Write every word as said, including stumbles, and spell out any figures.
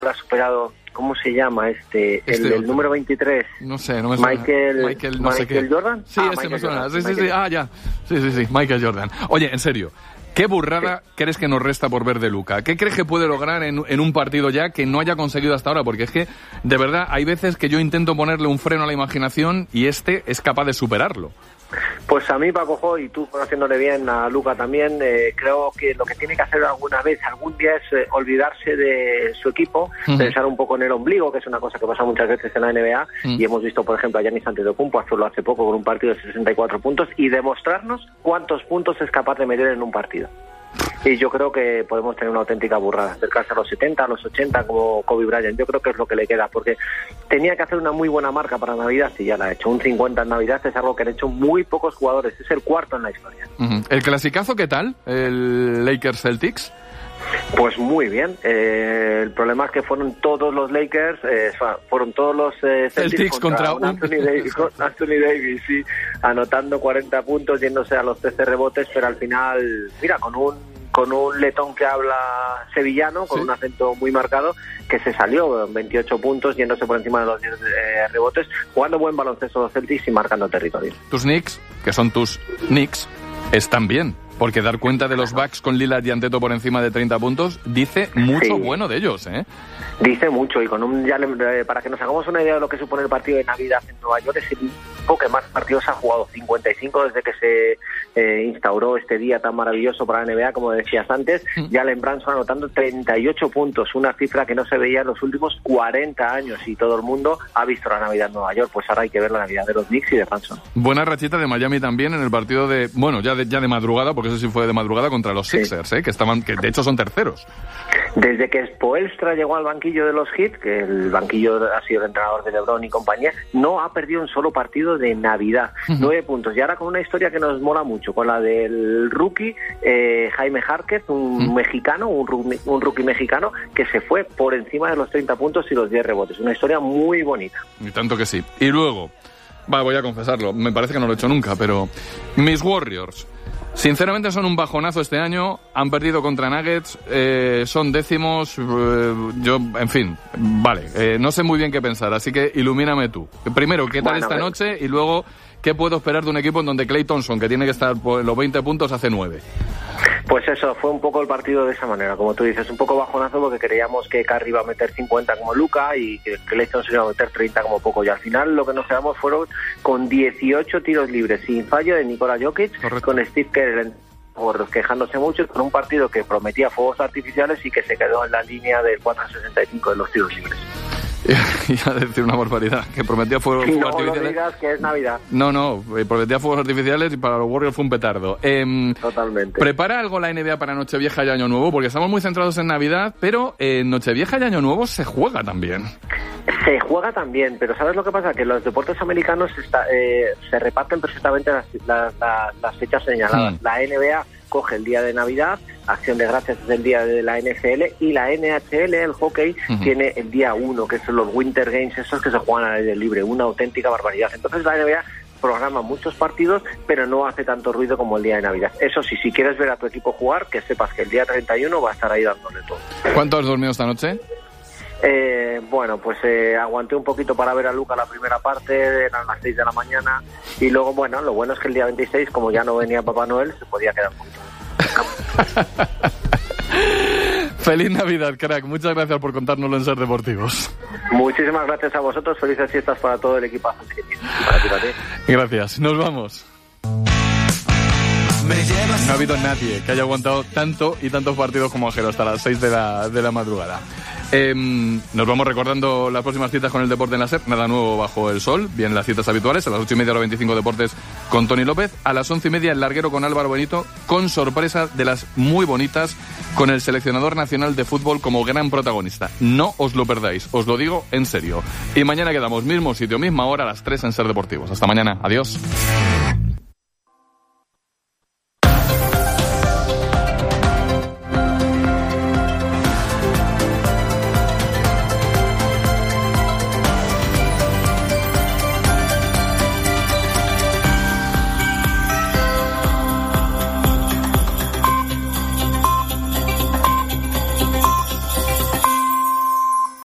ha superado, ¿cómo se llama este? este el, el número veintitrés. No sé, no me suena. Michael, Michael, no Michael sé qué. Jordan. Sí, ah, ese Michael me suena. Jordan, Sí, sí, sí. Ah, ya. Sí, sí, sí. Michael Jordan. Oye, en serio. ¿Qué burrada sí. crees que nos resta por ver de Luka? ¿Qué crees que puede lograr en, en un partido ya que no haya conseguido hasta ahora? Porque es que, de verdad, hay veces que yo intento ponerle un freno a la imaginación y este es capaz de superarlo. Pues a mí, Paco Jo, y tú conociéndole bien a Luka también, eh, creo que lo que tiene que hacer alguna vez, algún día, es eh, olvidarse de su equipo, uh-huh. pensar un poco en el ombligo, que es una cosa que pasa muchas veces en la N B A, uh-huh. y hemos visto, por ejemplo, a Giannis Antetokounmpo hacerlo hace poco con un partido de sesenta y cuatro puntos, y demostrarnos cuántos puntos es capaz de meter en un partido. Y yo creo que podemos tener una auténtica burrada, acercarse a los setenta, a los ochenta como Kobe Bryant. Yo creo que es lo que le queda, porque tenía que hacer una muy buna marca para Navidad y ya la ha hecho. Un cincuenta en Navidad es algo que han hecho muy pocos jugadores, es el cuarto en la historia. Uh-huh. ¿El clasicazo qué tal? ¿El Lakers Celtics? Pues muy bien. Eh, el problema es que fueron todos los Lakers, eh, fueron todos los eh, Celtics, Celtics contra, contra un... Anthony Davis, con Anthony Davis, sí, anotando cuarenta puntos, yéndose a los trece rebotes, pero al final, mira, con un con un letón que habla sevillano, con sí. un acento muy marcado, que se salió en veintiocho puntos, yéndose por encima de los diez eh, rebotes, jugando buen baloncesto los Celtics y marcando territorio. Tus Knicks, que son tus Knicks, están bien. Porque dar cuenta de los Bucks con Lillard y Antetokounmpo por encima de treinta puntos dice mucho sí. bueno de ellos, ¿eh? Dice mucho, y con un ya le, para que nos hagamos una idea de lo que supone el partido de Navidad en Nueva York, es el equipo que más partidos ha jugado, cincuenta y cinco desde que se eh, instauró este día tan maravilloso para la N B A, como decías antes. Mm. Jalen Brunson anotando treinta y ocho puntos, una cifra que no se veía en los últimos cuarenta años, y todo el mundo ha visto la Navidad en Nueva York. Pues ahora hay que ver la Navidad de los Knicks y de Brunson. Buena rachita de Miami también en el partido de, bueno, ya de, ya de madrugada, porque eso sí fue de madrugada, contra los Sixers, sí. ¿eh? que estaban, que de hecho son terceros. Desde que Spoelstra llegó al banquillo de los Heat, que el banquillo ha sido el entrenador de LeBron y compañía, no ha perdido un solo partido de Navidad. Uh-huh. Nueve puntos. Y ahora con una historia que nos mola mucho, con la del rookie eh, Jaime Járquez, un uh-huh. mexicano, un rookie, un rookie mexicano, que se fue por encima de los treinta puntos y los diez rebotes. Una historia muy bonita. Y tanto que sí. Y luego, va, voy a confesarlo, me parece que no lo he hecho nunca, pero mis Warriors... Sinceramente son un bajonazo este año, han perdido contra Nuggets, eh, son décimos, eh, yo, en fin, vale, eh, no sé muy bien qué pensar, así que ilumíname tú. Primero, ¿qué tal bueno, esta noche? Y luego, ¿qué puedo esperar de un equipo en donde Klay Thompson, que tiene que estar por los veinte puntos, hace nueve? Pues eso, fue un poco el partido de esa manera, como tú dices, un poco bajonazo porque creíamos que Curry iba a meter cincuenta como Luka y que Klay Thompson iba a meter treinta como poco, y al final lo que nos quedamos fueron con dieciocho tiros libres sin fallo de Nikola Jokic. Correcto. Con Steve Kerr quejándose mucho, con un partido que prometía fuegos artificiales y que se quedó en la línea del cuatro sesenta y cinco de los tiros libres. Iba a decir una barbaridad, que prometía fuegos, no, fuegos artificiales. No digas que es Navidad. No, no, prometía fuegos artificiales y para los Warriors fue un petardo. Eh, Totalmente. ¿Prepara algo la N B A para Nochevieja y Año Nuevo? Porque estamos muy centrados en Navidad, pero en Nochevieja y Año Nuevo se juega también. Se juega también, pero ¿sabes lo que pasa? Que los deportes americanos está, eh, se reparten perfectamente las, las, las, las fechas señaladas. Hmm. La N B A coge el día de Navidad, Acción de Gracias es el día de la N F L, y la N H L, el hockey, uh-huh. tiene el día uno, que son los Winter Games, esos que se juegan al aire libre, una auténtica barbaridad. Entonces la N B A programa muchos partidos, pero no hace tanto ruido como el día de Navidad. Eso sí, si quieres ver a tu equipo jugar, que sepas que el día treinta y uno va a estar ahí dándole todo. ¿Cuánto has dormido esta noche? Eh, bueno, pues eh, aguanté un poquito para ver a Luka la primera parte, eran las seis de la mañana, y luego, bueno, lo bueno es que el día veintiséis, como ya no venía Papá Noel, se podía quedar un poquito. Feliz Navidad, crack. Muchas gracias por contárnoslo en Ser Deportivos. Muchísimas gracias a vosotros. Felices fiestas para todo el equipazo que tienes. Para ti, para ti. Gracias. Nos vamos. No ha habido nadie que haya aguantado tanto y tantos partidos como Ajero hasta las seis de la, de la madrugada. Eh, nos vamos recordando las próximas citas con el deporte en la SER. Nada nuevo bajo el sol. Bien, las citas habituales. A las ocho y media, hora veinticinco, deportes con Tony López. A las once y media, el larguero con Álvaro Benito, con sorpresa de las muy bonitas, con el seleccionador nacional de fútbol como gran protagonista. No os lo perdáis, os lo digo en serio. Y mañana quedamos mismo sitio, misma hora, a las tres en Ser Deportivos. Hasta mañana. Adiós.